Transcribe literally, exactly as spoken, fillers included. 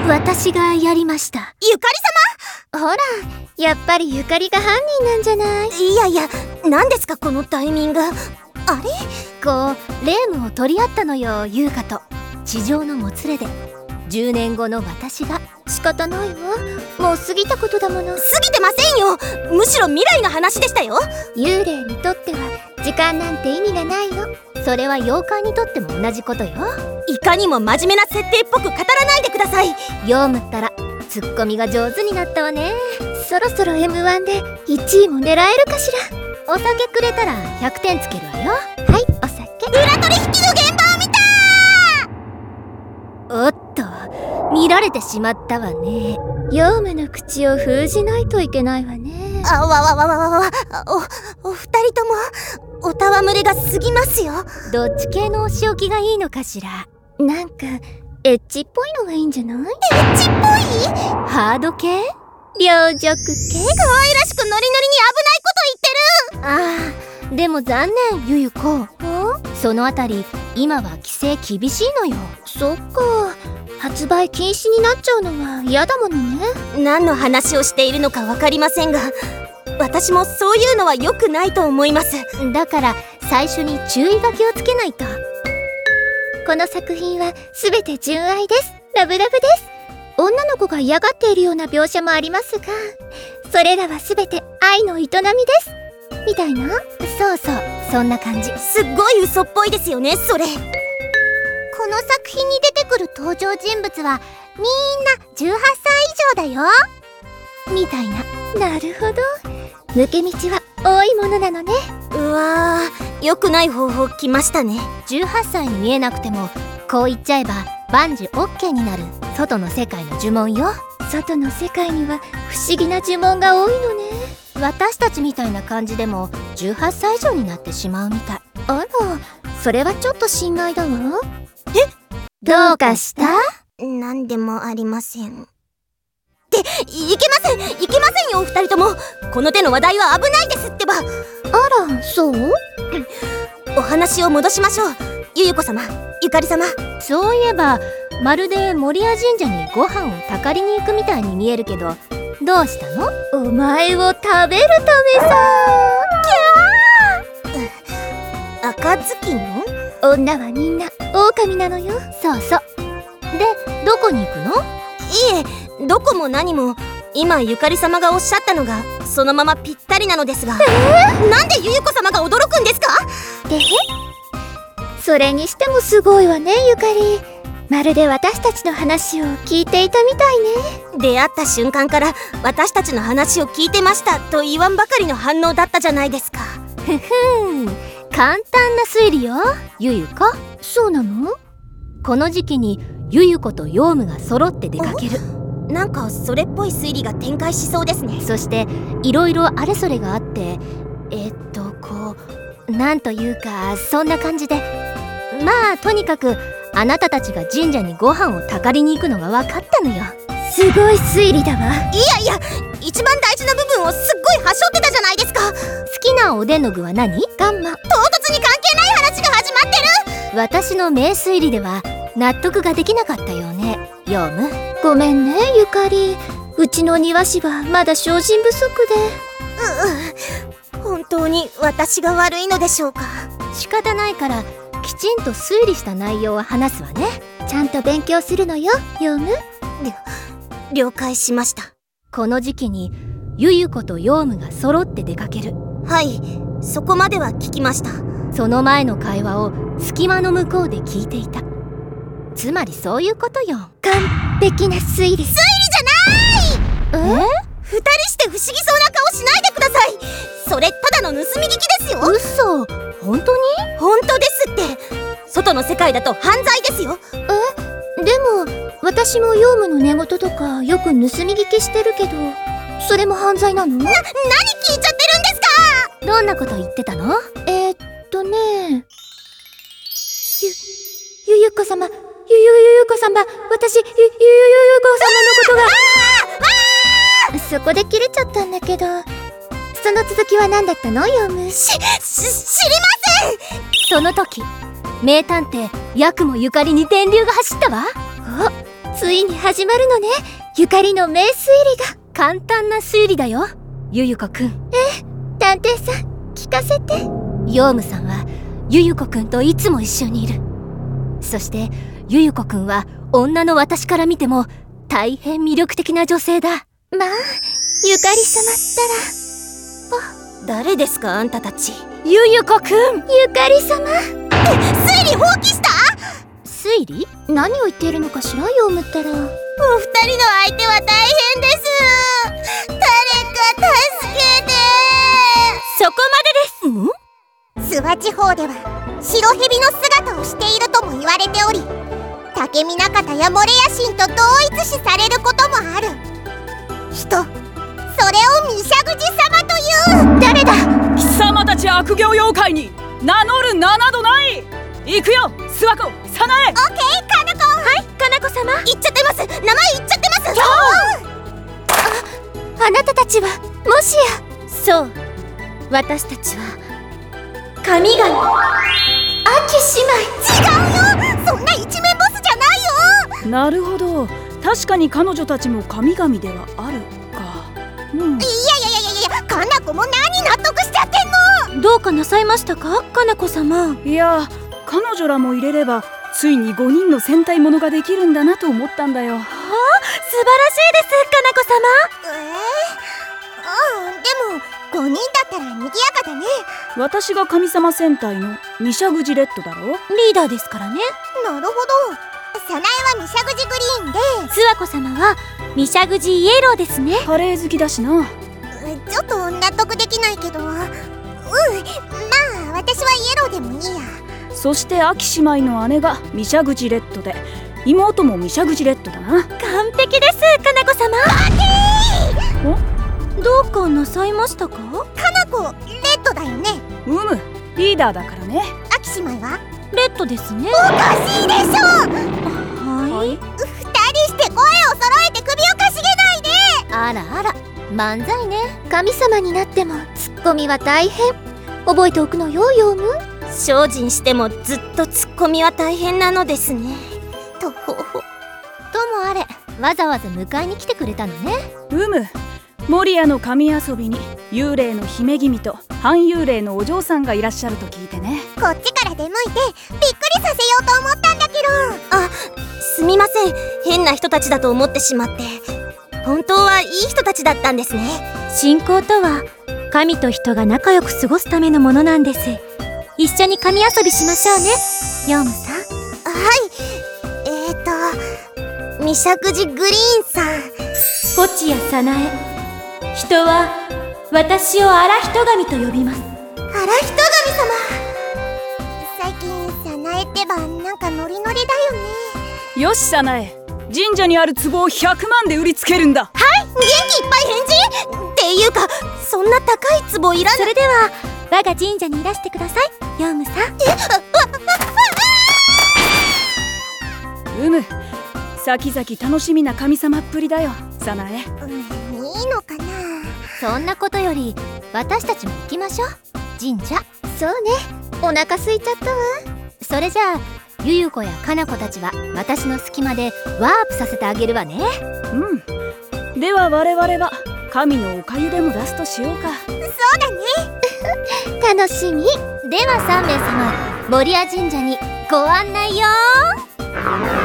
私がやりました。 ゆかり様。ほら、やっぱりゆかりが犯人なんじゃない？ いやいや、何ですかこのタイミング。あれ？ こう霊夢を取り合ったのよ、優香と。地上のもつれでじゅうねんごの私が。仕方ないわ、もう過ぎたことだもの。過ぎてませんよ。むしろ未来の話でしたよ。 幽霊にとっては時間なんて意味がないの。それは妖怪にとっても同じことよ。 いかにも真面目な設定っぽく語らないでください。 ヨウムったらツッコミが上手になったわね。そろそろ エムワン でいちいも狙えるかしら。お酒くれたらひゃくてんつけるわよ。はい、お酒。 裏取引の現場を見たー。おっと、見られてしまったわね。ヨウムの口を封じないといけないわね。 あわわわわわわ。お、お二人ともおたわむれが過ぎますよ。 どっち系のお仕置きがいいのかしら。なんかエッチっぽいのがいいんじゃない？エッチっぽい？ ハード系？両辱系？可愛らしくノリノリに危ないこと言ってる。 ああ、でも残念、ゆゆこ。そのあたり今は規制厳しいのよ。そっか、発売禁止になっちゃうのは嫌だものね。 何の話をしているのか分かりませんが、私もそういうのは良くないと思います。 だから最初に注意書きをつけないと。この作品は全て純愛です。ラブラブです。女の子が嫌がっているような描写もありますが、それらは全て愛の営みですみたいな。そうそう、そんな感じ。 すっごい嘘っぽいですよね、それ。 この作品に出てくる登場人物はみんなじゅうはっさい以上だよみたいな。なるほど、抜け道は多いものなのね。 うわー、良くない方法来ましたね。 じゅうはっさいに見えなくてもこう言っちゃえば万事 オーケー になる外の世界の呪文よ。外の世界には不思議な呪文が多いのね。私たちみたいな感じでもじゅうはっさい以上になってしまうみたい。あら、それはちょっと心外だわ。 え？ どうかした？ なんでもありません。って、いけませんいけませんよ、お二人とも。この手の話題は危ないですってば。 あら、そう？ お話を戻しましょう。ゆゆこ様、ゆかり様。 そういえばまるで守谷神社にご飯をたかりに行くみたいに見えるけど、どうしたの？お前を食べるためさ。 キャー。赤ずきん？ 女はみんな狼なのよ。そうそう。で、どこに行くの？ いえ、どこも何も。今ゆかり様がおっしゃったのがそのままぴったりなのですが。えー、なんでゆゆこ様が驚くんですか？ で、それにしてもすごいわね、ゆかり。まるで私たちの話を聞いていたみたいね。 出会った瞬間から私たちの話を聞いてましたと言わんばかりの反応だったじゃないですか。 ふふん、簡単な推理よ、ゆゆこ。そうなの？この時期にゆゆことヨウムが揃って出かける。 なんかそれっぽい推理が展開しそうですね。 そしていろいろあれそれがあって、えっとこうなんというかそんな感じで、まあとにかくあなたたちが神社にご飯をたかりに行くのが分かったのよ。すごい推理だわ。いやいや、一番大事な部分をすっごいはしょってたじゃないですか。 好きなおでんの具は何？ガンマ。唐突に関係ない話が始まってる。 私の名推理では納得ができなかったよね、ヨウム。ごめんね、ゆかり。うちの庭師はまだ精進不足で。うう、本当に私が悪いのでしょうか。 仕方ないからきちんと推理した内容を話すわね。ちゃんと勉強するのよ、ヨウム。 了解しました。 この時期にゆゆことヨウムが揃って出かける。 はい、そこまでは聞きました。 その前の会話を隙間の向こうで聞いていた。つまりそういうことよ。完璧な推理。推理じゃない！え？二人して不思議そうな顔しないでください。それただの盗み聞きですよ。 嘘？本当に？ 本当ですって。外の世界だと犯罪ですよ。 え？でも私もヨウムの寝言とかよく盗み聞きしてるけど、それも犯罪なの？な、何聞いちゃってるんですか？ どんなこと言ってたの？えー、っとねゆ、ゆゆこ様、ゆゆゆゆこ様、私、ゆ、ゆゆゆゆこ様のことが。そこで切れちゃったんだけど、その続きは何だったの、ヨウム？ し、し、知りません！ その時、名探偵、ヤクモゆかりに電流が走ったわ。あ、 ついに始まるのね、ゆかりの名推理が。 簡単な推理だよ、ゆゆこくん。 ええ、探偵さん聞かせて。 ヨウムさんはゆゆこくんといつも一緒にいる。そしてゆゆこくんは女の私から見ても大変魅力的な女性だ。 まあ、ゆかり様ったら。誰ですかあんたたち。ゆゆこくん。 ゆかり様。 推理放棄した？推理？ 何を言っているのかしら、ヨウムったら。 お二人の相手は大変です。誰か助けて。そこまでです。 諏訪地方では白蛇の姿をしているとも言われており、竹見中田やモレヤ神と同一視されることもある人、それをミシャグジ様という。誰だ？ 貴様たち悪行妖怪に名乗る名などない。行くよ、諏訪子、早苗。 オッケー、かな子。 はい、かな子様。言っちゃってます。名前言っちゃってます。 あ、あなたたちはもしや。 そう、私たちは神々。 アキ姉妹。 違うよ、そんな一面ボスじゃないよ。 なるほど、確かに彼女たちも神々ではあるか。うん、 いやいやいやいやいや、かな子も何納得しちゃってんの。 どうかなさいましたか、かな子様。 いや、彼女らも入れればついにごにんの戦隊ものができるんだなと思ったんだよ。はあ、 素晴らしいです、かな子様。 えー、ああ、でもごにんだったら賑やかだね。 私が神様戦隊のミシャグジレッドだろ。 リーダーですからね。 なるほど、早苗はミシャグジグリーンで、 諏訪子様はミシャグジイエローですね。 カレー好きだしな。 ちょっと納得できないけど、うん、まあ私はイエローでもいいや。 そしてアキ姉妹の姉がミシャグジレッドで、妹もミシャグジレッドだな。 完璧です、かな子様。 お、 どうかなさいましたか？ かな子、レッドだよね。 うむ、リーダーだからね。 アキ姉妹はレッドですね。 おかしいでしょ。 はい、 二人して声を揃えて首をかしげないで。 あらあら、漫才ね。 神様になってもツッコミは大変。覚えておくのよ、ヨウム。 精進してもずっとツッコミは大変なのですね。 とほほ。 ともあれ、わざわざ迎えに来てくれたのね。 うむ、守谷の神遊びに幽霊の姫君と半幽霊のお嬢さんがいらっしゃると聞いてね。 こっちから出向いてびっくりさせようと思ったんだけど。 あ、すみません、変な人たちだと思ってしまって。本当はいい人たちだったんですね。信仰とは神と人が仲良く過ごすためのものなんです。一緒に神遊びしましょうね、ヨウムさん。 はい、えーとミシャグジグリーンさん。 ポチやサナエ、人は私を荒人神と呼びます。 荒人神様。最近早苗ってばなんかノリノリだよね。 よし、早苗、神社にある壺をひゃくまんで売りつけるんだ。 はい、元気いっぱい返事っていうか、そんな高い壺いらない。それでは我が神社にいらしてください、ヨウムさん。 うむ、先々楽しみな神様っぷりだよ、早苗。 うん、いいのかな。 そんなことより私たちも行きましょう、神社。 そうね、お腹空いちゃったわ。 それじゃあゆゆ子やかな子たちは私の隙間でワープさせてあげるわね。 うん、では我々は神のおかゆでも出すとしようか。 そうだね。 楽しみ。 ではさんめいさま、守谷神社にご案内よー。